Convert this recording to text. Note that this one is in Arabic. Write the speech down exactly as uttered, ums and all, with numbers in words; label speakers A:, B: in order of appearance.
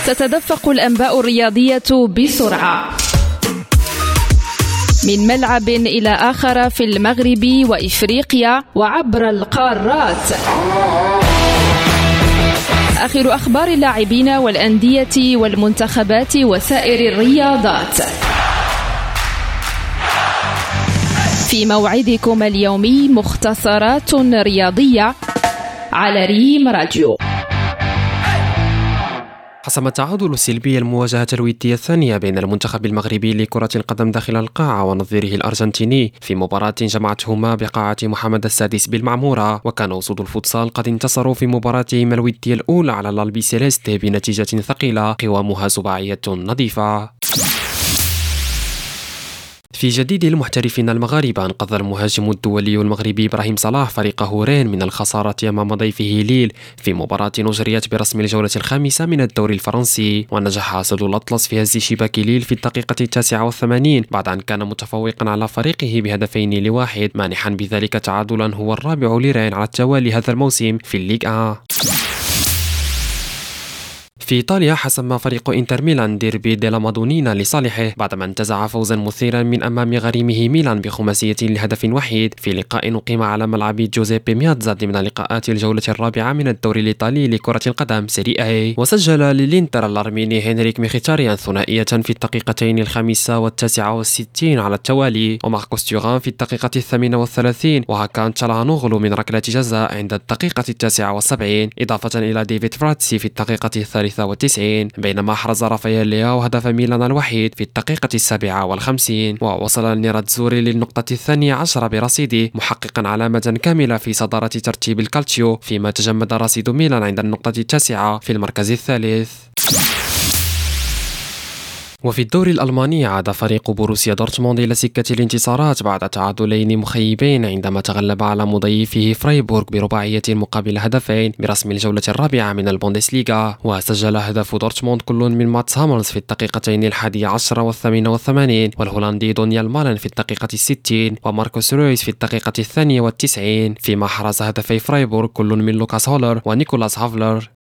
A: تتدفق الأنباء الرياضية بسرعة من ملعب إلى آخر في المغرب وإفريقيا وعبر القارات. آخر أخبار اللاعبين والأندية والمنتخبات وسائر الرياضات في موعدكم اليومي مختصرات رياضية على ريم راديو.
B: حسم التعادل السلبي المواجهة الودية الثانية بين المنتخب المغربي لكرة القدم داخل القاعة ونظيره الأرجنتيني في مباراة جمعتهما بقاعة محمد السادس بالمعمورة. وكان أسود الفوتسال قد انتصروا في مباراتهم الودية الأولى على الألبي سيليستي بنتيجة ثقيلة قوامها سباعية نظيفة. في جديد المحترفين المغاربة، أنقذ المهاجم الدولي المغربي إبراهيم صلاح فريقه رين من الخسارة أمام ضيفه ليل في مباراة أجريت برسم الجولة الخامسة من الدوري الفرنسي. ونجح أسد الأطلس في هز شباك ليل في الدقيقة التاسعة والثمانين بعد أن كان متفوقا على فريقه بهدفين لواحد، مانحا بذلك تعادلا هو الرابع لرين على التوالي هذا الموسم في الليغ واحد. في إيطاليا، حسم فريق إنتر ميلان ديربي ديلا مادونينا لصالحه بعدما انتزع فوزا مثيرا من أمام غريمه ميلان بخماسية لهدف وحيد في لقاء أقيم على ملعب جوزيبي مياتزا ضمن لقاءات الجولة الرابعة من الدوري الإيطالي لكرة القدم سيري أي. وسجل للإنتر الأرميني هنريك ميخيتاريان ثنائية في الدقيقتين الخامسة والتاسعة والستين على التوالي، وماركوس تيوغان في الدقيقة الثامنة والثلاثين، وهاكان تشالهانوغلو من ركلة جزاء عند الدقيقة التاسعة والسبعين، إضافة إلى ديفيد فراتسي في الدقيقة الثالثة والتسعين، بينما أحرز رافائيل لياو هدف ميلان الوحيد في الدقيقة السابعة والخمسين. ووصل نيراتزوري للنقطة الثانية عشر برصيده، محققا علامة كاملة في صدارة ترتيب الكالتشيو، فيما تجمد رصيد ميلان عند النقطة التاسعة في المركز الثالث. وفي الدوري الألماني، عاد فريق بوروسيا دورتموند إلى سكة الانتصارات بعد تعادلين مخيبين عندما تغلب على مضيفه فرايبورغ برباعية مقابل هدفين برسم الجولة الرابعة من البوندسليغا. وسجل هدف دورتموند كل من ماتس هاملز في الدقيقتين الحادية عشر والثامنة والثمانين، والهولندي دونيال مالن في الدقيقة الستين، وماركوس رويس في الدقيقة الثانية والتسعين، فيما حرز هدفي فرايبورغ كل من لوكاس هولر ونيكولاس هافلر.